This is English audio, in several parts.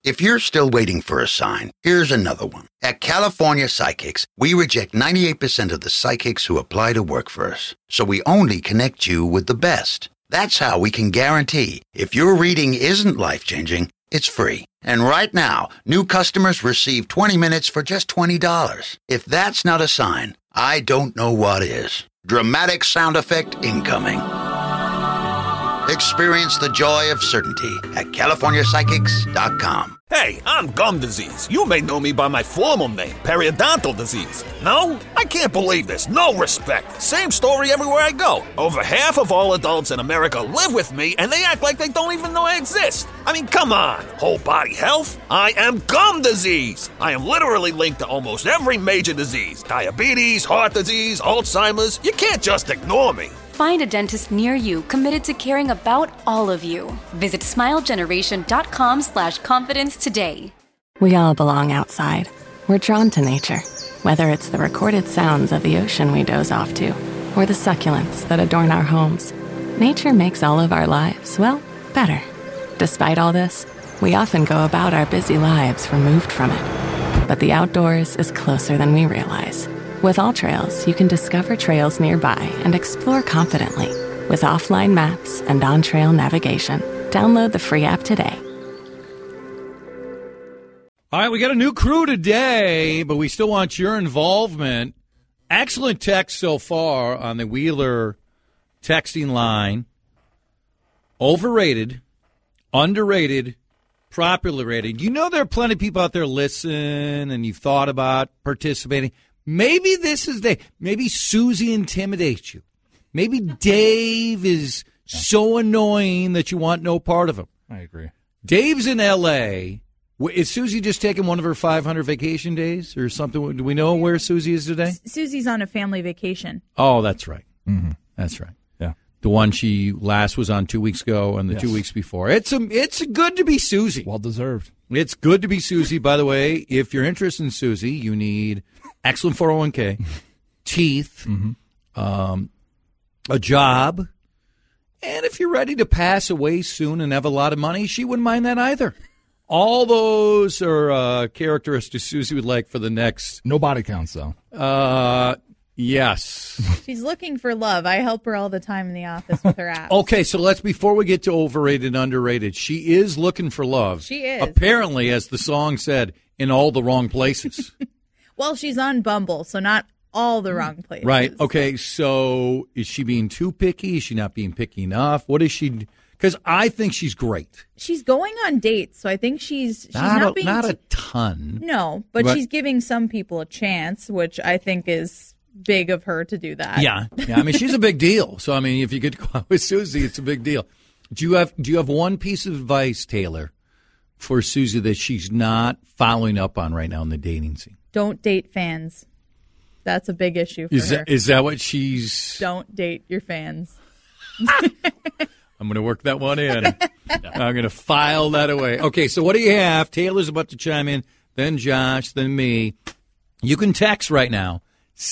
If you're still waiting for a sign, here's another one. At California Psychics, we reject 98% of the psychics who apply to work for us. So we only connect you with the best. That's how we can guarantee if your reading isn't life-changing, it's free. And right now, new customers receive 20 minutes for just $20. If that's not a sign, I don't know what is. Dramatic sound effect incoming. Experience the joy of certainty at CaliforniaPsychics.com. Hey, I'm Gum Disease. You may know me by my formal name, Periodontal Disease. No? I can't believe this. No respect. Same story everywhere I go. Over half of all adults in America live with me, and they act like they don't even know I exist. I mean, come on. Whole body health? I am Gum Disease. I am literally linked to almost every major disease. Diabetes, heart disease, Alzheimer's. You can't just ignore me. Find a dentist near you committed to caring about all of you. Visit smilegeneration.com/confidence today. We all belong outside. We're drawn to nature, whether it's the recorded sounds of the ocean we doze off to, or the succulents that adorn our homes. Nature makes all of our lives, well, better. Despite all this, we often go about our busy lives removed from it. But the outdoors is closer than we realize. With AllTrails, you can discover trails nearby and explore confidently with offline maps and on-trail navigation. Download the free app today. All right, we got a new crew today, but we still want your involvement. Excellent text so far on the Wheeler texting line. Overrated, underrated, properly rated. You know there are plenty of people out there listen and you've thought about participating. Maybe this is the day. Maybe Susie intimidates you. Maybe Dave is so annoying that you want no part of him. I agree. Dave's in L.A. Is Susie just taking one of her 500 vacation days or something? Do we know where Susie is today? Susie's on a family vacation. Oh, that's right. Mm-hmm. That's right. Yeah. The one she last was on 2 weeks ago and the 2 weeks before. It's good to be Susie. Well deserved. It's good to be Susie. By the way, if you're interested in Susie, you need excellent 401k, teeth, a job, and if you're ready to pass away soon and have a lot of money, she wouldn't mind that either. All those are characteristics Susie would like for the next... No body counts, though. Yes. She's looking for love. I help her all the time in the office with her apps. Okay, so before we get to overrated and underrated, she is looking for love. She is. Apparently, as the song said, in all the wrong places. Well, she's on Bumble, so not all the wrong places. Right. Okay, so is she being too picky? Is she not being picky enough? What is she... Because I think she's great. She's going on dates, so I think she's not being... Not a ton. No, but she's giving some people a chance, which I think is big of her to do that. Yeah. I mean, she's a big deal. So, I mean, if you could go out with Susie, it's a big deal. Do you have one piece of advice, Taylor, for Susie that she's not following up on right now in the dating scene? Don't date fans. That's a big issue for her. Is that what she's... Don't date your fans. I'm going to work that one in. I'm going to file that away. Okay, so what do you have? Taylor's about to chime in, then Josh, then me. You can text right now,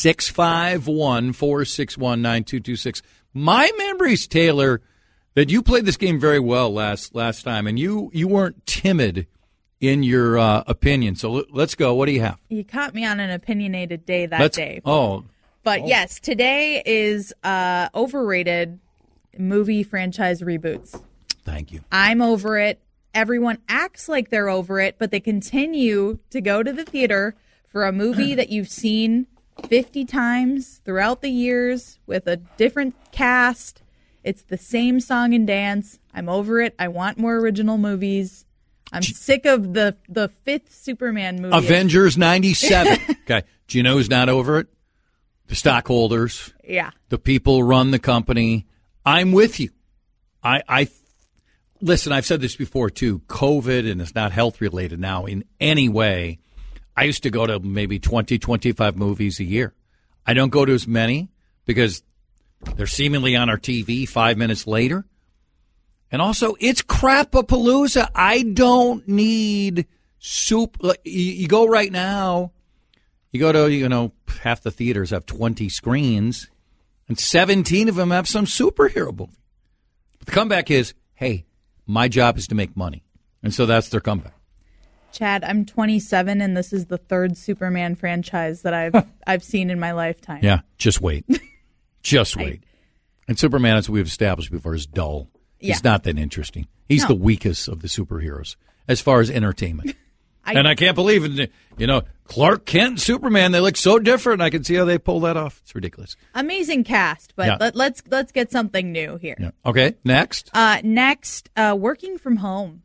651-461-9226. My memory's, Taylor, that you played this game very well last time, and you weren't timid in your opinion. So let's go. What do you have? You caught me on an opinionated day that day. But yes, today is overrated movie franchise reboots. Thank you. I'm over it. Everyone acts like they're over it, but they continue to go to the theater for a movie that you've seen 50 times throughout the years with a different cast. It's the same song and dance. I'm over it. I want more original movies. I'm sick of the fifth Superman movie. Avengers 97. Okay. Do you know who's not over it? The stockholders. Yeah. The people who run the company. I'm with you. I listen, I've said this before, too. COVID, and it's not health-related now in any way. I used to go to maybe 20, 25 movies a year. I don't go to as many because they're seemingly on our TV 5 minutes later. And also, it's crap-a-palooza. I don't need soup. You go right now, you go to, half the theaters have 20 screens, and 17 of them have some superhero movie. But the comeback is, hey, my job is to make money. And so that's their comeback. Chad, I'm 27, and this is the third Superman franchise that I've seen in my lifetime. Yeah, just wait. Just wait. And Superman, as we've established before, is dull. He's not that interesting. He's the weakest of the superheroes as far as entertainment. And I can't believe it. Clark Kent and Superman, they look so different. I can see how they pull that off. It's ridiculous. Amazing cast, but let's get something new here. Yeah. Okay, next. Next, working from home.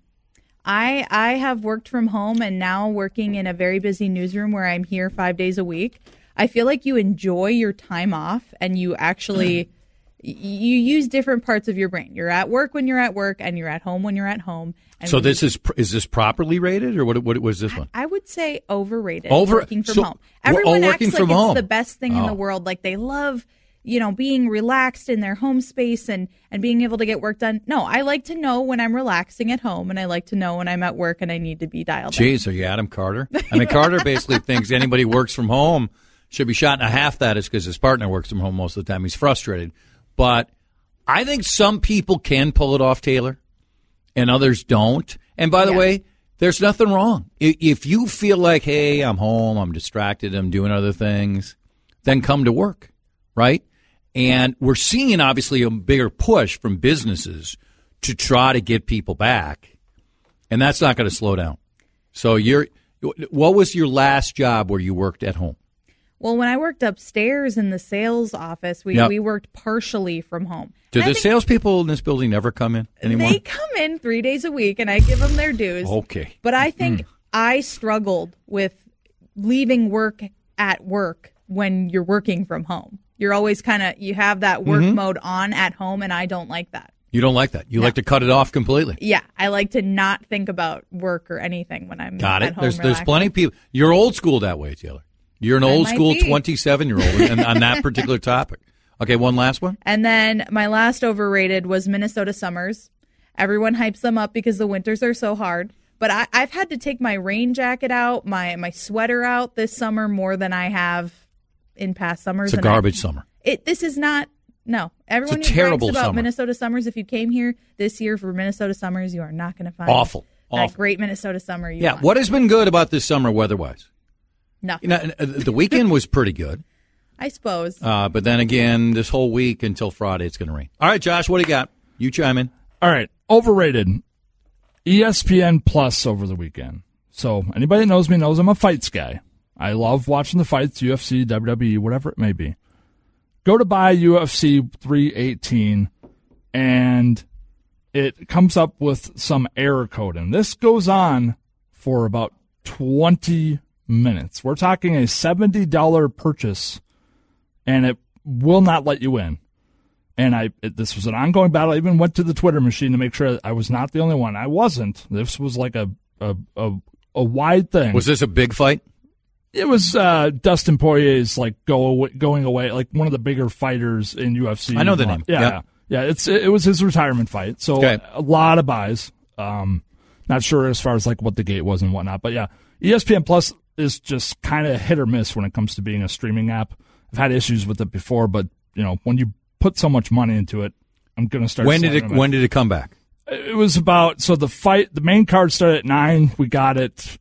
I have worked from home and now working in a very busy newsroom where I'm here 5 days a week. I feel like you enjoy your time off and you actually you use different parts of your brain. You're at work when you're at work and you're at home when you're at home. And so is this properly rated or what was this one? I would say overrated. Working from home. Everyone acts like it's the best thing in the world. Like they love, being relaxed in their home space and being able to get work done. No, I like to know when I'm relaxing at home and I like to know when I'm at work and I need to be dialed in. Jeez, are you Adam Carter? I mean, Carter basically thinks anybody who works from home should be shot in half. That is because his partner works from home most of the time. He's frustrated. But I think some people can pull it off, Taylor, and others don't. And by the way, there's nothing wrong. If you feel like, hey, I'm home, I'm distracted, I'm doing other things, then come to work, right? And we're seeing, obviously, a bigger push from businesses to try to get people back, and that's not going to slow down. So what was your last job where you worked at home? Well, when I worked upstairs in the sales office, we worked partially from home. Do the salespeople in this building never come in anymore? They come in 3 days a week, and I give them their dues. Okay. But I think I struggled with leaving work at work when you're working from home. You're always you have that work mode on at home, and I don't like that. You don't like that? You like to cut it off completely? Yeah, I like to not think about work or anything when I'm at home. There's plenty of people. You're old school that way, Taylor. You're an old school 27-year-old on that particular topic. Okay, one last one. And then my last overrated was Minnesota summers. Everyone hypes them up because the winters are so hard. But I've had to take my rain jacket out, my sweater out this summer more than I have in past summers. It's a garbage summer. This is not. No. Everyone it's a terrible who brags about summer. Minnesota summers, if you came here this year for Minnesota summers, you are not going to find awful. that great Minnesota summer you want. What has been good about this summer weather-wise? Nothing. The weekend was pretty good. I suppose. But then again, this whole week until Friday, it's going to rain. All right, Josh, what do you got? You chime in. All right, overrated. ESPN Plus over the weekend. So anybody that knows me knows I'm a fights guy. I love watching the fights, UFC, WWE, whatever it may be. Go to buy UFC 318, and it comes up with some error code. And this goes on for about 20 minutes. We're talking a $70 purchase, and it will not let you in. And this was an ongoing battle. I even went to the Twitter machine to make sure I was not the only one. I wasn't. This was like a wide thing. Was this a big fight? It was Dustin Poirier's going away, like one of the bigger fighters in UFC. I know the name. Yeah. It was his retirement fight. So a lot of buys. Not sure as far as what the gate was and whatnot, but yeah, ESPN Plus is just kind of hit or miss when it comes to being a streaming app. I've had issues with it before, but when you put so much money into it, I'm going to start. When did it come back? It was about the main card started at 9. We got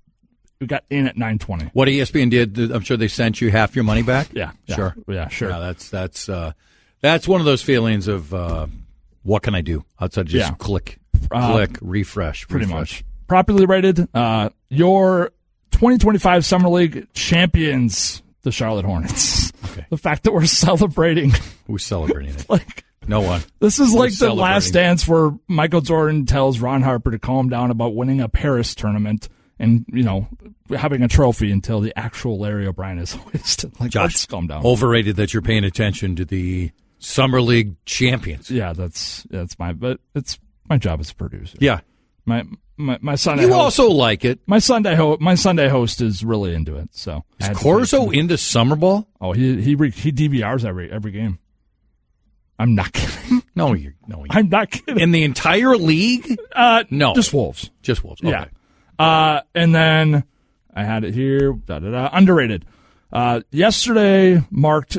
in at 9:20. What ESPN did, I'm sure they sent you half your money back. Yeah. Sure. Yeah, sure. Yeah, that's one of those feelings of what can I do outside of just click, refresh. Pretty much. Properly rated. Your 2025 Summer League champions, the Charlotte Hornets. Okay. The fact that we're celebrating. Who's celebrating it? No one. This is the last dance where Michael Jordan tells Ron Harper to calm down about winning a Paris tournament and, having a trophy until the actual Larry O'Brien is hoisted. Josh, let's calm down. Overrated that you're paying attention to the Summer League champions. Yeah, it's my job as a producer. Yeah. My Sunday. You host, also like it. My Sunday host is really into it. So is Corzo into summer ball? Oh, he DVRs every game. I'm not kidding. No, I'm not kidding. In the entire league? No, just Wolves. Just Wolves. Okay. Yeah. And then I had it here. Underrated. Yesterday marked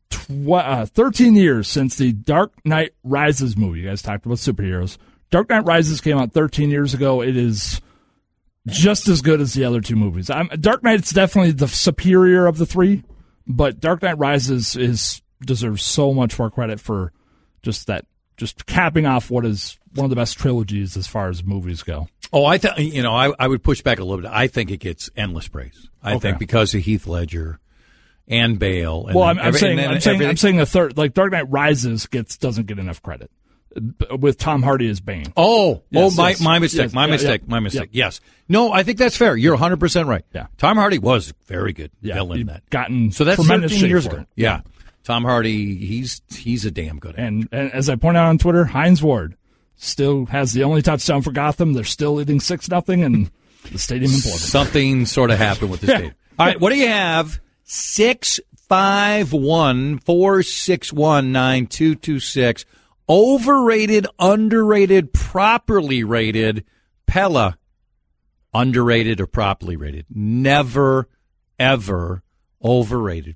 13 years since the Dark Knight Rises movie. You guys talked about superheroes. Dark Knight Rises came out 13 years ago. It is just as good as the other two movies. Dark Knight's definitely the superior of the three, but Dark Knight Rises deserves so much more credit for just capping off what is one of the best trilogies as far as movies go. Oh, I would push back a little bit. I think it gets endless praise. I think because of Heath Ledger and Bale. And well, I'm saying the third, like Dark Knight Rises doesn't get enough credit with Tom Hardy as Bane. My mistake. Yes. No, I think that's fair. You're 100% right. Yeah. Tom Hardy was very good villain in that. So that's tremendous 13 years for ago. it. Yeah. Tom Hardy, he's a damn good actor. And as I point out on Twitter, Hines Ward still has the only touchdown for Gotham. They're still leading 6-0, and the stadium imploded. Something sort of happened with the stadium. All right, what do you have? 651-461-9226. Overrated, underrated, properly rated. Pella, underrated or properly rated. Never, ever overrated.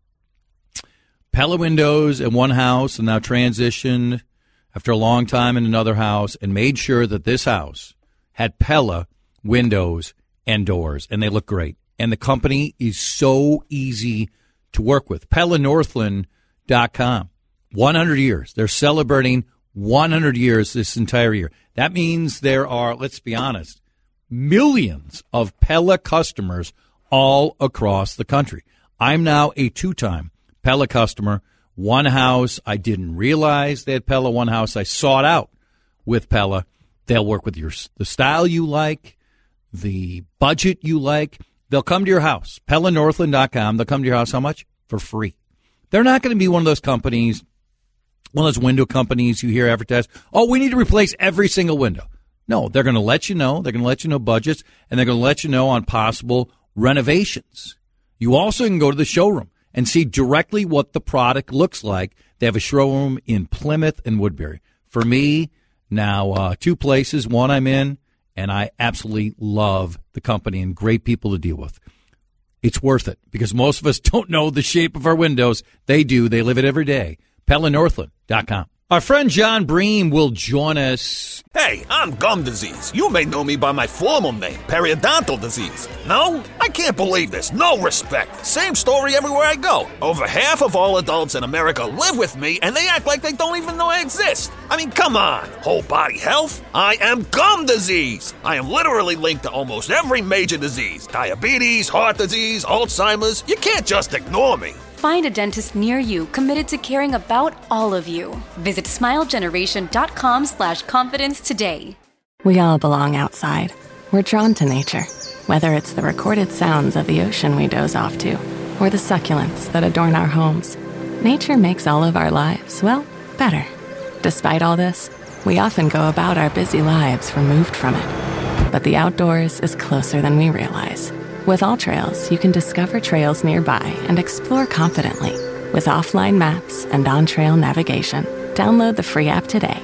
Pella windows in one house and now transitioned after a long time in another house and made sure that this house had Pella windows and doors, and they look great. And the company is so easy to work with. PellaNorthland.com. 100 years. They're celebrating 100 years this entire year. That means there are, let's be honest, millions of Pella customers all across the country. I'm now a 2-time Pella customer. One house I didn't realize they had Pella. One house I sought out with Pella. They'll work with the style you like, the budget you like. They'll come to your house. PellaNorthland.com. They'll come to your house. How much? For free. They're not going to be one of those companies, one of those window companies you hear advertised. Oh, we need to replace every single window. No, they're going to let you know. They're going to let you know budgets, and they're going to let you know on possible renovations. You also can go to the showroom and see directly what the product looks like. They have a showroom in Plymouth and Woodbury. For me, now 2 places. One I'm in, and I absolutely love the company and great people to deal with. It's worth it because most of us don't know the shape of our windows. They do. They live it every day. PellaNorthland.com. Our friend John Bream will join us. Hey, I'm gum disease. You may know me by my formal name, periodontal disease. No? I can't believe this. No respect. Same story everywhere I go. Over half of all adults in America live with me, and they act like they don't even know I exist. I mean, come on. Whole body health? I am gum disease. I am literally linked to almost every major disease. Diabetes, heart disease, Alzheimer's. You can't just ignore me. Find a dentist near you committed to caring about all of you. Visit smilegeneration.com/confidence today. We all belong outside. We're drawn to nature, whether it's the recorded sounds of the ocean we doze off to, or the succulents that adorn our homes. Nature makes all of our lives, well, better. Despite all this, we often go about our busy lives removed from it. But the outdoors is closer than we realize. With AllTrails, you can discover trails nearby and explore confidently with offline maps and on-trail navigation. Download the free app today.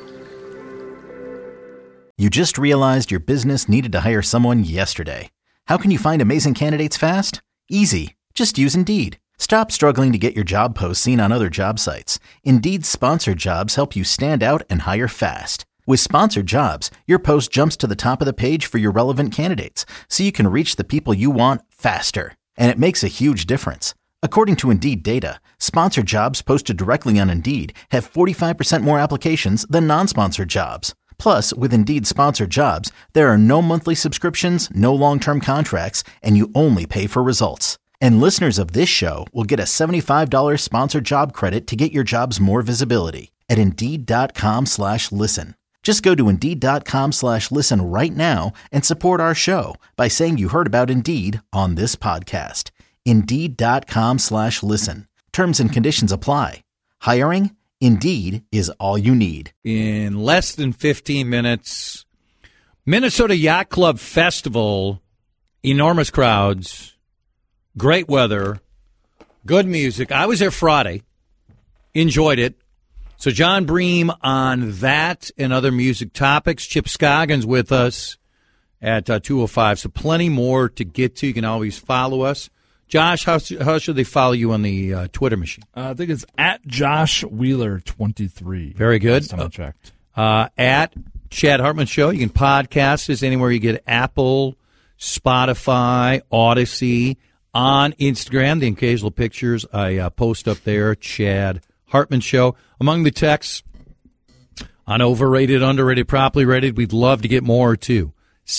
You just realized your business needed to hire someone yesterday. How can you find amazing candidates fast? Easy. Just use Indeed. Stop struggling to get your job posts seen on other job sites. Indeed's sponsored jobs help you stand out and hire fast. With sponsored jobs, your post jumps to the top of the page for your relevant candidates, so you can reach the people you want faster. And it makes a huge difference. According to Indeed data, sponsored jobs posted directly on Indeed have 45% more applications than non-sponsored jobs. Plus, with Indeed sponsored jobs, there are no monthly subscriptions, no long-term contracts, and you only pay for results. And listeners of this show will get a $75 sponsored job credit to get your jobs more visibility at Indeed.com/listen. Just go to Indeed.com/listen right now and support our show by saying you heard about Indeed on this podcast. Indeed.com/listen. Terms and conditions apply. Hiring? Indeed is all you need. In less than 15 minutes, Minnesota Yacht Club Festival, enormous crowds, great weather, good music. I was there Friday, enjoyed it. So John Bream on that and other music topics. Chip Scoggins with us at 2:05. So plenty more to get to. You can always follow us. Josh, how should they follow you on the Twitter machine? I think it's at Josh Wheeler 23. Very good. Last time I checked. At Chad Hartman Show. You can podcast this anywhere you get Apple, Spotify, Odyssey, on Instagram. The occasional pictures I post up there, Chad Hartman Show. Among the texts on overrated, underrated, properly rated, we'd love to get more, too.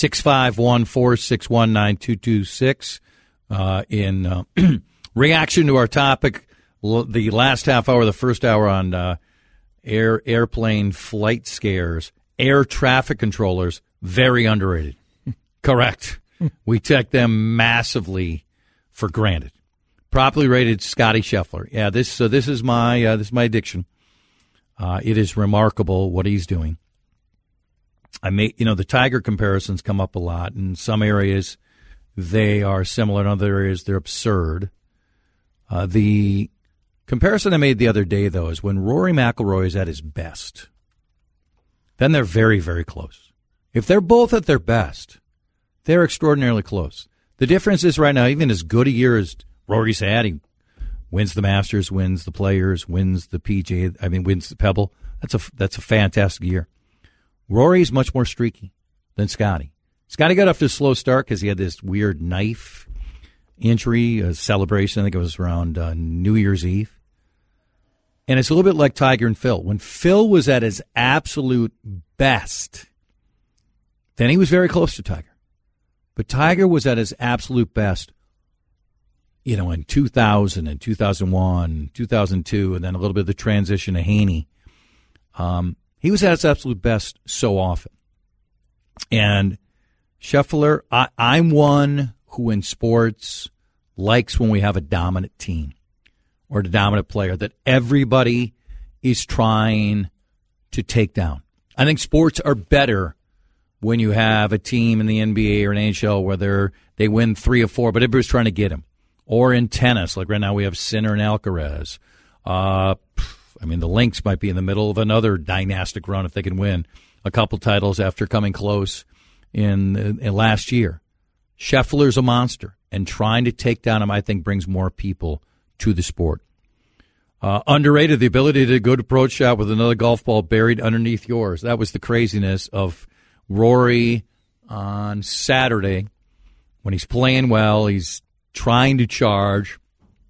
651-461-9226. In reaction to our topic, the last half hour, the first hour on airplane flight scares, air traffic controllers, very underrated. Correct. We take them massively for granted. Properly rated, Scotty Scheffler. Yeah, this is my addiction. It is remarkable what he's doing. The Tiger comparisons come up a lot. In some areas, they are similar. In other areas, they're absurd. The comparison I made the other day, though, is when Rory McIlroy is at his best, then they're very, very close. If they're both at their best, they're extraordinarily close. The difference is right now, even as good a year as Rory's had, he wins the Masters, wins the Players, wins the PGA, wins the Pebble. That's a fantastic year. Rory's much more streaky than Scotty. Scotty got off to a slow start because he had this weird knife injury, a celebration. I think it was around New Year's Eve. And it's a little bit like Tiger and Phil. When Phil was at his absolute best, then he was very close to Tiger. But Tiger was at his absolute best, in 2000 and 2001, 2002, and then a little bit of the transition to Haney. He was at his absolute best so often. And Scheffler, I'm one who in sports likes when we have a dominant team or the dominant player that everybody is trying to take down. I think sports are better when you have a team in the NBA or an NHL where they win 3 or 4, but everybody's trying to get them. Or in tennis, like right now we have Sinner and Alcaraz. The Lynx might be in the middle of another dynastic run if they can win a couple titles after coming close in last year. Scheffler's a monster, and trying to take down him, I think, brings more people to the sport. Underrated, the ability to go to approach shot with another golf ball buried underneath yours. That was the craziness of Rory on Saturday when he's playing well. He's trying to charge.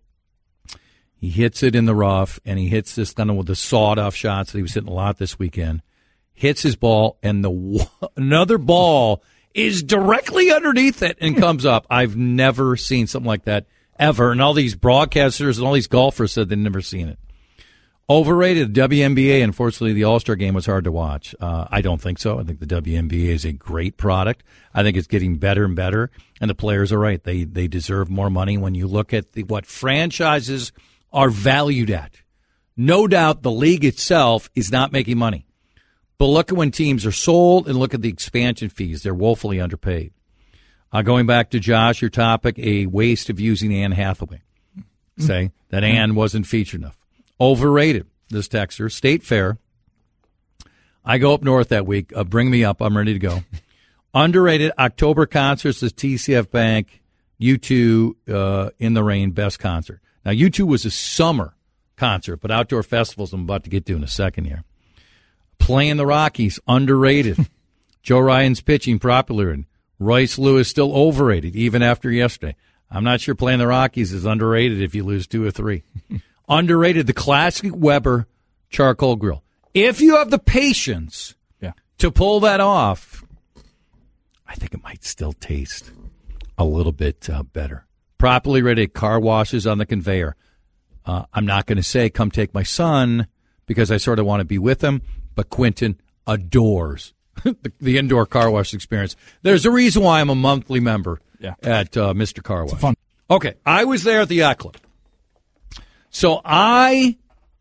He hits it in the rough, and he hits this kind of with the sawed-off shots that he was hitting a lot this weekend. Hits his ball, and another ball is directly underneath it and comes up. I've never seen something like that ever, and all these broadcasters and all these golfers said they'd never seen it. Overrated, WNBA. Unfortunately, the All-Star game was hard to watch. I don't think so. I think the WNBA is a great product. I think it's getting better and better, and the players are right. They deserve more money when you look at what franchises are valued at. No doubt the league itself is not making money. But look at when teams are sold and look at the expansion fees. They're woefully underpaid. Going back to Josh, your topic, a waste of using Anne Hathaway. Say that Anne wasn't featured enough. Overrated, this texter. State Fair. I go up north that week. Bring me up. I'm ready to go. Underrated, October concerts is TCF Bank. U2 in the Rain, best concert. Now, U2 was a summer concert, but outdoor festivals I'm about to get to in a second here. Playing the Rockies, underrated. Joe Ryan's pitching, popular. And Royce Lewis still overrated, even after yesterday. I'm not sure playing the Rockies is underrated if you lose 2 or 3. Underrated, the classic Weber charcoal grill. If you have the patience to pull that off, I think it might still taste a little bit better. Properly rated car washes on the conveyor. I'm not going to say, come take my son, because I sort of want to be with him, but Quentin adores the indoor car wash experience. There's a reason why I'm a monthly member at Mr. Car Wash. Fun. Okay, I was there at the Yacht Club. So I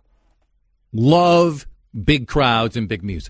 love big crowds and big music.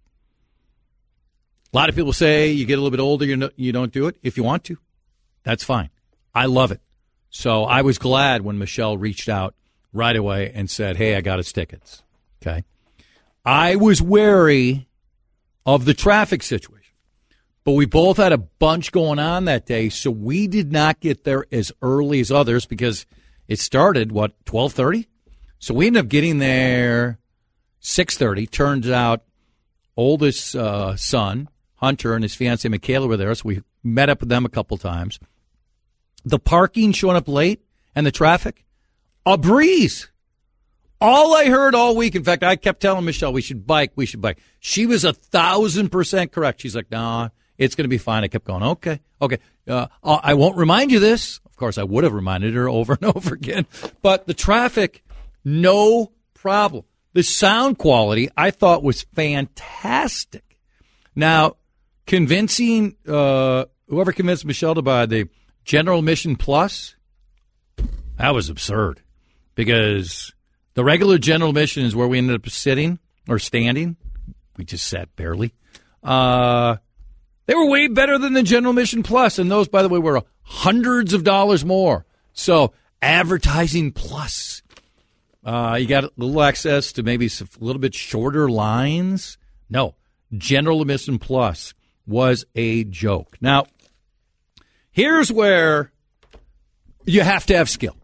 A lot of people say you get a little bit older, you don't do it. If you want to, that's fine. I love it. So I was glad when Michelle reached out right away and said, hey, I got us tickets. Okay. I was wary of the traffic situation, but we both had a bunch going on that day, so we did not get there as early as others because it started, 12:30? So we ended up getting there 6:30. Turns out oldest son, Hunter, and his fiancée, Michaela, were there, so we met up with them a couple times. The parking showing up late and the traffic, a breeze. All I heard all week, in fact, I kept telling Michelle, we should bike. She was 1,000% correct. She's like, nah, it's going to be fine. I kept going, okay. I won't remind you this. Of course, I would have reminded her over and over again. But the traffic, no problem. The sound quality, I thought, was fantastic. Now, convincing whoever convinced Michelle to buy the General Admission Plus, that was absurd. Because the regular General Admission is where we ended up sitting or standing. We just sat barely. They were way better than the General Admission Plus, and those, by the way, were hundreds of dollars more. So, advertising plus. You got a little access to maybe a little bit shorter lines. No, General Admission Plus was a joke. Now, here's where you have to have skill.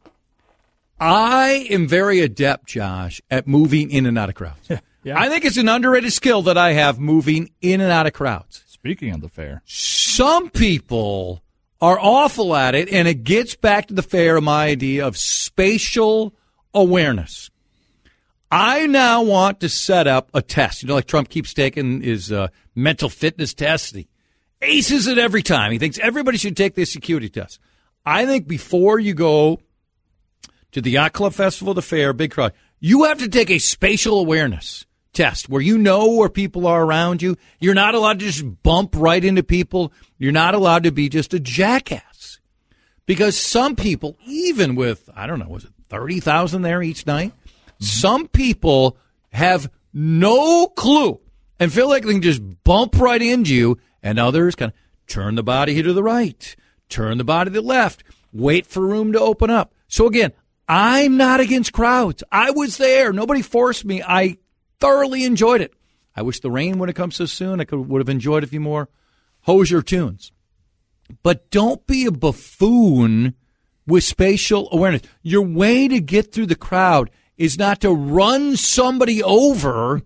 I am very adept, Josh, at moving in and out of crowds. Yeah. I think it's an underrated skill that I have, moving in and out of crowds. Speaking of the fair, some people are awful at it, and it gets back to the fair, my idea of spatial awareness. I now want to set up a test. You know, like Trump keeps taking his mental fitness test. He aces it every time. He thinks everybody should take this security test. I think before you go to the Yacht Club Festival, the fair, big crowd, you have to take a spatial awareness test where you know where people are around you. You're not allowed to just bump right into people. You're not allowed to be just a jackass. Because some people, even with, I don't know, was it 30,000 there each night? Some people have no clue and feel like they can just bump right into you, and others kind of turn the body to the right, turn the body to the left, wait for room to open up. So again, I'm not against crowds. I was there. Nobody forced me. I thoroughly enjoyed it. I wish the rain would have come so soon. I would have enjoyed a few more Hozier tunes. But don't be a buffoon with spatial awareness. Your way to get through the crowd is not to run somebody over,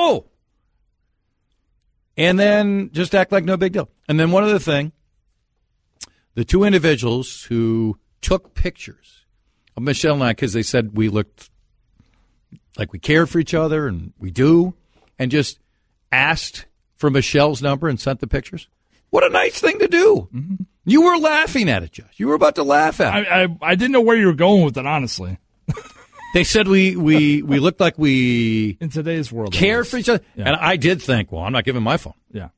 and then just act like no big deal. And then one other thing, the two individuals who took pictures of Michelle and I, because they said we looked like we cared for each other, and we do, and just asked for Michelle's number and sent the pictures. What a nice thing to do. Mm-hmm. You were laughing at it, Josh. You were about to laugh at it. I didn't know where you were going with it, honestly. They said we looked like we in today's world cared for each other, and I did think, well, I'm not giving my phone. Yeah.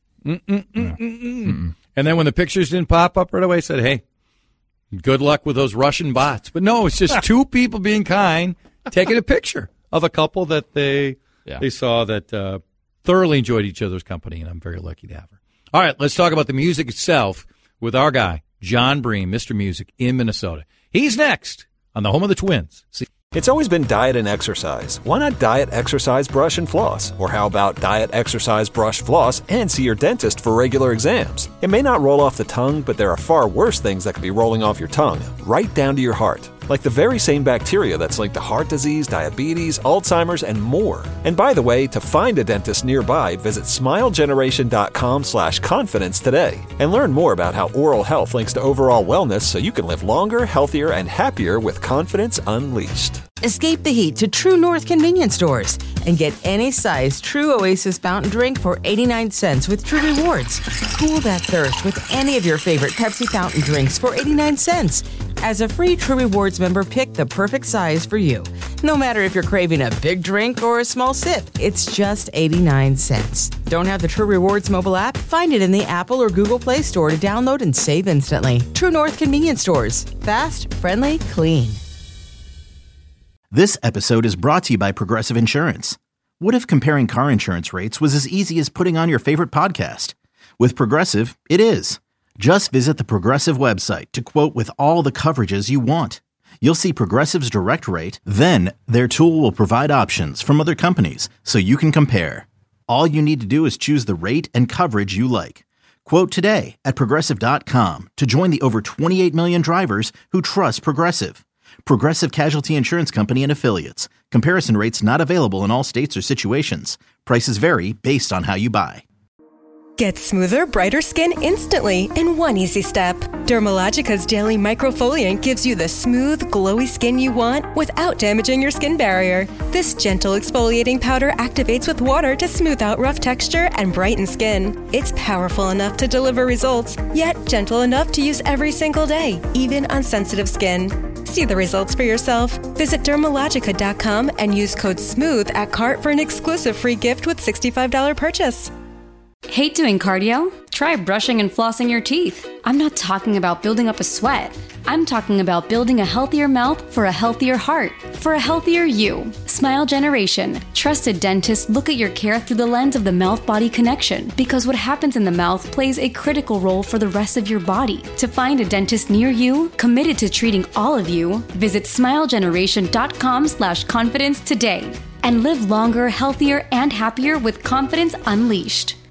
And then when the pictures didn't pop up right away, I said, hey, good luck with those Russian bots. But no, it's just two people being kind, taking a picture of a couple that they saw that thoroughly enjoyed each other's company, and I'm very lucky to have her. All right, let's talk about the music itself with our guy, John Bream, Mr. Music in Minnesota. He's next on the home of the Twins. See. It's always been diet and exercise. Why not diet, exercise, brush, and floss? Or how about diet, exercise, brush, floss, and see your dentist for regular exams? It may not roll off the tongue, but there are far worse things that could be rolling off your tongue, right down to your heart. Like the very same bacteria that's linked to heart disease, diabetes, Alzheimer's, and more. And by the way, to find a dentist nearby, visit smilegeneration.com/confidence today and learn more about how oral health links to overall wellness so you can live longer, healthier, and happier with confidence unleashed. Escape the heat to True North convenience stores and get any size True Oasis fountain drink for 89 cents with True Rewards. Cool that thirst with any of your favorite Pepsi fountain drinks for 89 cents. As a free True Rewards member, pick the perfect size for you. No matter if you're craving a big drink or a small sip, it's just 89 cents. Don't have the True Rewards mobile app? Find it in the Apple or Google Play Store to download and save instantly. True North convenience stores. Fast, friendly, clean. This episode is brought to you by Progressive Insurance. What if comparing car insurance rates was as easy as putting on your favorite podcast? With Progressive, it is. Just visit the Progressive website to quote with all the coverages you want. You'll see Progressive's direct rate, then their tool will provide options from other companies so you can compare. All you need to do is choose the rate and coverage you like. Quote today at Progressive.com to join the over 28 million drivers who trust Progressive. Progressive Casualty Insurance Company and Affiliates. Comparison rates not available in all states or situations. Prices vary based on how you buy. Get smoother, brighter skin instantly in one easy step. Dermalogica's Daily Microfoliant gives you the smooth, glowy skin you want without damaging your skin barrier. This gentle exfoliating powder activates with water to smooth out rough texture and brighten skin. It's powerful enough to deliver results, yet gentle enough to use every single day, even on sensitive skin. See the results for yourself. Visit Dermalogica.com and use code SMOOTH at cart for an exclusive free gift with $65 purchase. Hate doing cardio? Try brushing and flossing your teeth. I'm not talking about building up a sweat. I'm talking about building a healthier mouth for a healthier heart, for a healthier you. Smile Generation. Trusted dentists look at your care through the lens of the mouth-body connection, because what happens in the mouth plays a critical role for the rest of your body. To find a dentist near you, committed to treating all of you, visit smilegeneration.com/confidence today. And live longer, healthier, and happier with confidence unleashed.